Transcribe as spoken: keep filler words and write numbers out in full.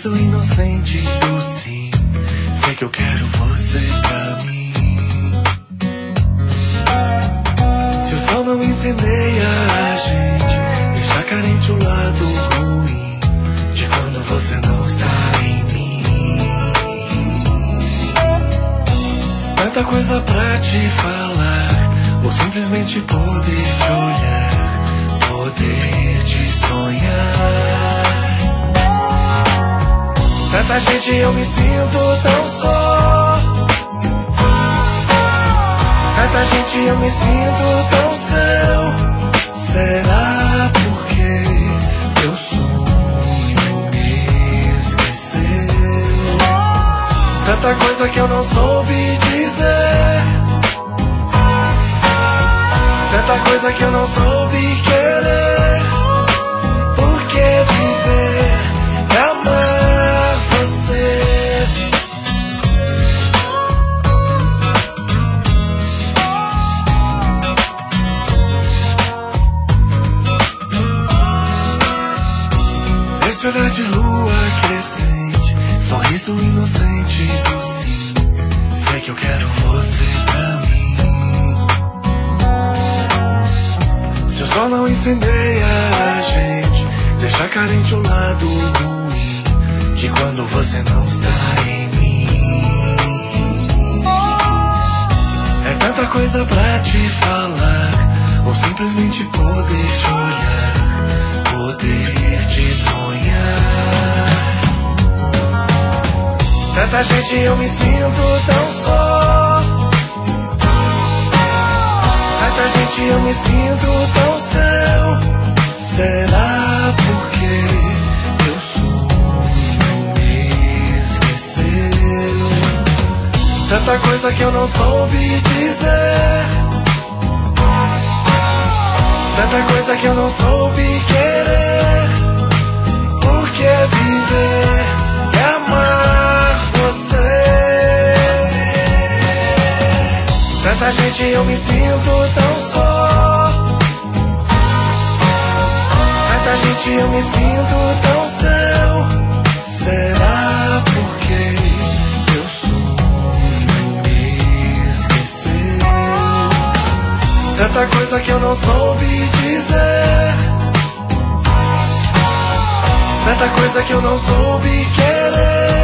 Sorriso inocente do sim. Sei que eu quero você pra mim. Se o sol não incendeia a gente, deixa carente o lado ruim de quando você não está em mim. Tanta coisa pra te falar, ou simplesmente poder te olhar, poder te sonhar. Tanta gente, eu me sinto tão só. Tanta gente, eu me sinto tão seu. Será porque teu sonho me esqueceu? Tanta coisa que eu não soube dizer, tanta coisa que eu não soube querer. Por que viver e amar você? Esse olhar de lua crescente, sorriso inocente do sim. Sei que eu quero você pra mim. Se o sol não incendeia a gente, deixa carente o lado ruim de quando você não está em mim. É tanta coisa pra te falar, ou simplesmente poder te olhar, poder te sonhar. Tanta gente, eu me sinto tão só. Tanta gente, eu me sinto tão seu. Será porque teu sonho me esqueceu? Tanta coisa que eu não soube dizer, tanta coisa que eu não soube querer. Por que viver e amar você? Tanta gente, eu me sinto tão só. Tanta gente, eu me sinto tão seu. Será porque teu sonho me esqueceu? Tanta coisa que eu não soube dizer, tanta coisa que eu não soube querer.